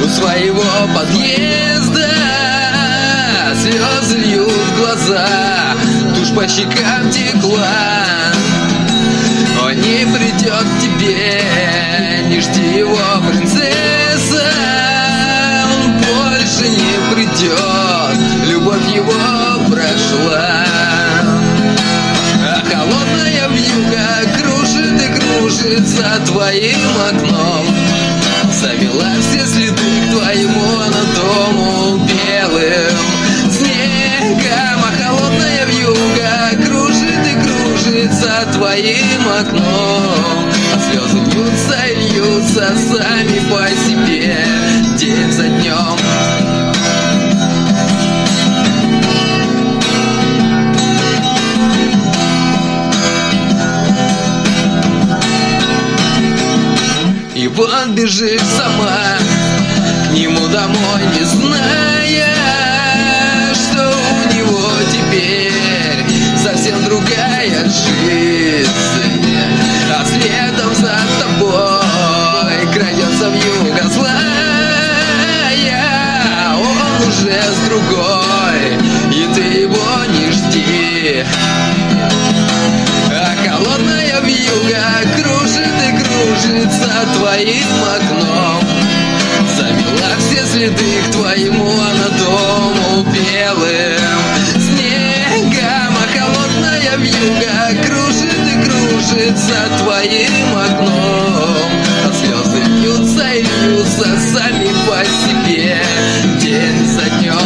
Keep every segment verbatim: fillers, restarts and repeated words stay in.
у своего подъезда. Слезы льют глаза, тушь по щекам текла. Он не придет к тебе, не жди его, принцесса. Он больше не придет, любовь его прошла. А холодная вьюга кружит и кружит за твоим окном, замела все следы к твоему анатому белым снегом. А холодная вьюга кружит и кружит за твоим окном, а слезы льются и льются сами по себе день за днем. И вот бежишь сама к нему домой, не зная, что у него теперь совсем другая жизнь. А следом за тобой крадется вьюга злая. Он уже с другой, и ты его не жди. А холодная вьюга кружит и кружит за твоим окном, замела все следы к твоему анатому белым снегом. А холодная вьюга кружит и кружит за твоим окном, а слезы льются и льются сами по себе день за днем.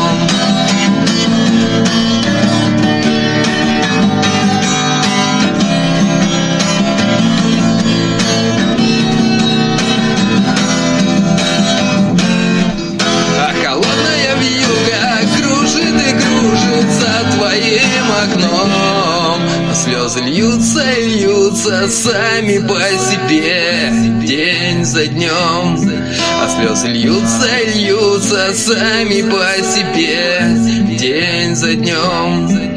Окном, а слезы льются и льются сами по себе день за днем. А слезы льются и льются сами по себе день за днем.